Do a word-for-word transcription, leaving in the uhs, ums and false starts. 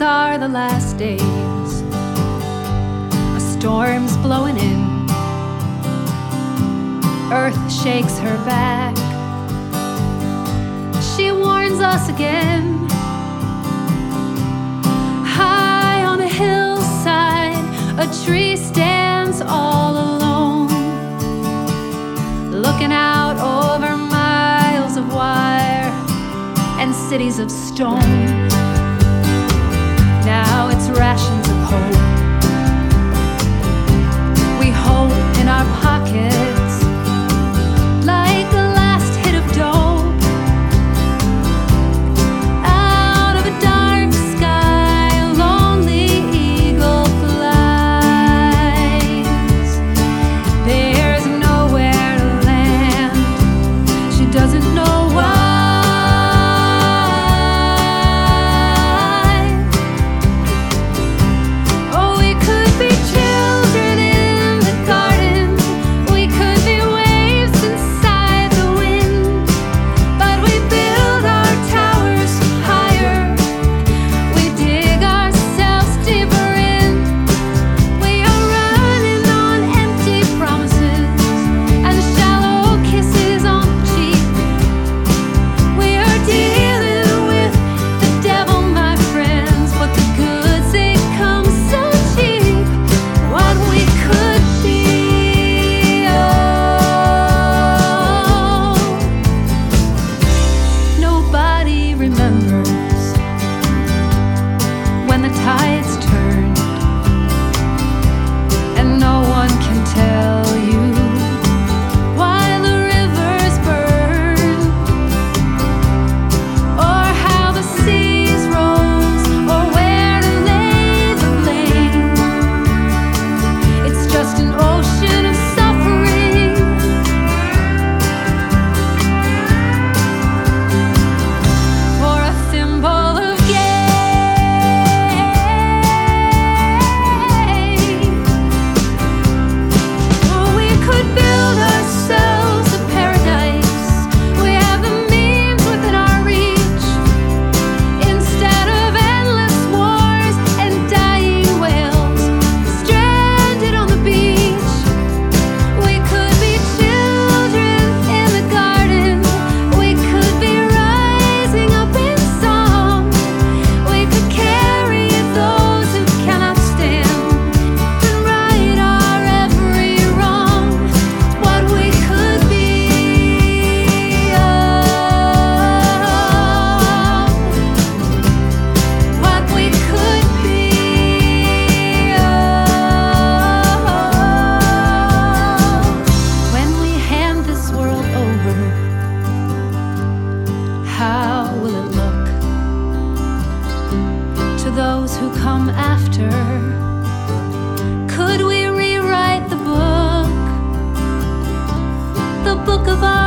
are the last days. A storm's blowing in. Earth shakes her back. She warns us again. High on a hillside, a tree stands all alone, looking out over miles of wire and cities of stone. Now it's rations of hope. We hope in our pockets like the last hit of dope. Out of a dark sky, a lonely eagle flies. There's nowhere to land. She doesn't know why. Those who come after, could we rewrite the book, the book of our